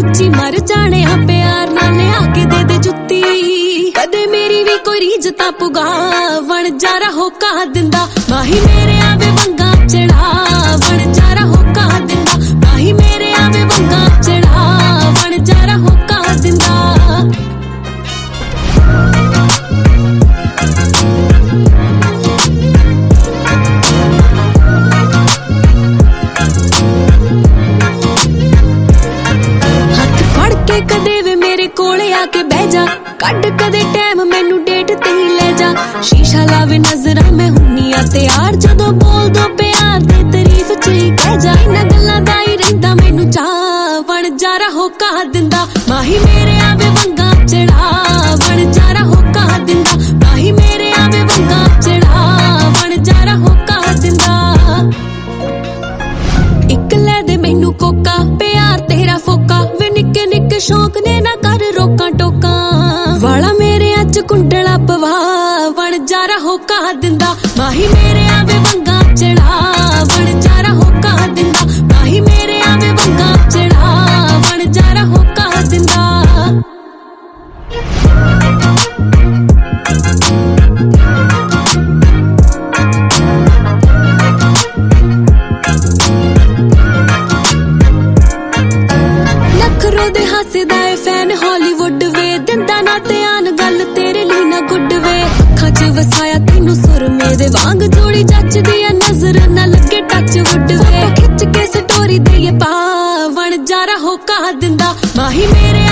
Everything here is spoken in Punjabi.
ਵਿੱਚ ਹੀ ਮਰ ਜਾਣੇ ਆ ਪਿਆਰ ਨਾਲ ਲਿਆ ਕੇ ਦੇ ਜੁੱਤੀ ਕਦੇ ਮੇਰੀ ਵੀ ਕੋਈ ਰੀਝ ਤਾਂ ਪੁਗਾ ਵਣ ਜਾਰਾ ਹੋਕਾ ਦਿੰਦਾ ਮਾਹੀ ਮੇਰੇ ਆਵੇ ਵੰਗਾ ਚੜਾ ਵਣ ਜਾਰਾ ਹੋਕਾ ਦਿੰਦਾ ਮਾਹੀ ਮੇਰੇ ਆਵੇ ਵੰਗਾ ਚੜਾ ਵਣ ਜਾਰਾ ਹੋਕਾ ਦਿੰਦਾ ਕਦੇ ਵੇ ਮੇਰੇ ਕੋਲ ਆ ਕੇ ਬਹਿ ਜਾ ਕੱਢ ਕਦੇ ਟਾਈਮ ਮੈਨੂੰ ਡੇਟ ਤੇ ਹੀ ਲੈ ਜਾ ਸ਼ੀਸ਼ਾ ਲਾਵੇ ਨਜ਼ਰਾਂ ਮੈਂ ਹੁੰਨੀ ਆ ਤਿਆਰ ਜਦੋਂ ਬੋਲ ਦੋ ਪਿਆਰ ਦੇ ਤਾਰੀਫ ਚ ਹੀ ਕਹਿ ਜਾ ਇਹਨਾਂ ਗੱਲਾਂ ਦਾ ਹੀ ਰਹਿੰਦਾ ਮੈਨੂੰ ਚਾਹ ਵਣ ਜਾਰਾ ਹੋਕਾ ਦਿੰਦਾ ਮਾਹੀ ਮੇਰੇ ਆਵੇ ਵੰਗਾ ਚੜਾ ਵਣ ਜਾਰਾ ਹੋਕਾ ਦਿੰਦਾ ਮਾਹੀ ਮੇਰੇ ਆਵੇ ਵੰਗਾ ਚੜਾ ਵਣ ਜਾਰਾ ਹੋਕਾ ਦਿੰਦਾ ਇੱਕ ਲੈ ਦੇ ਮੈਨੂੰ ਕੋਕਾ ਪਿਆਰ ਤੇਰਾ ਫੋਕਾ ਵੇ ਨਿੱਕੇ ਨਿੱਕੇ ਸ਼ੌਕ ਨੇ ਨਾ ਕਰ ਰੋਕਾਂ ਟੋਕਾਂ ਵਾਲਾ ਮੇਰੇ ਅੱਜ ਕੁੰਡਲਾ ਪਵਾ ਵਣ ਜਾਰਾ ਹੋਕਾ ਦਿੰਦਾ ਮਾਹੀ ਮੇਰੇ ਆਵੇ ਵੰਗਾ ਚੜਾ ਵਣ ਜਾਰਾ ਹੋਕਾ ਦਿੰਦਾ ਮਾਹੀ ਮੇਰੇ ਆਵੇ ਵੰਗਾ ਚੜਾ ਵਣ ਜਾਰਾ ਹੋਕਾ ਦਿੰਦਾ ਦੇ ਹੱਸਦਾ ਏ ਫੈਨ ਹਾਲੀਵੁੱਡ ਵੇ ਦਿੰਦਾ ਨਾ ਧਿਆਨ ਗੱਲ ਤੇਰੇ ਲਈ ਨਾ ਗੁੱਡ ਵੇ ਅੱਖਾਂ 'ਚ ਵਸਾਇਆ ਤੈਨੂੰ ਸੁਰਮੇ ਦੇ ਵਾਂਗ ਜੋੜੀ ਜੱਚਦੀ ਆ ਨਜ਼ਰ ਨਾ ਲੱਗੇ ਟੱਚ ਵੁੱਡ ਵੇ ਖਿੱਚ ਕੇ ਸਟੋਰੀ ਦੇਈਏ ਪਾ ਵਣ ਜਾਰਾ ਹੋਕਾ ਦਿੰਦਾ ਮਾਹੀ ਮੇਰੇ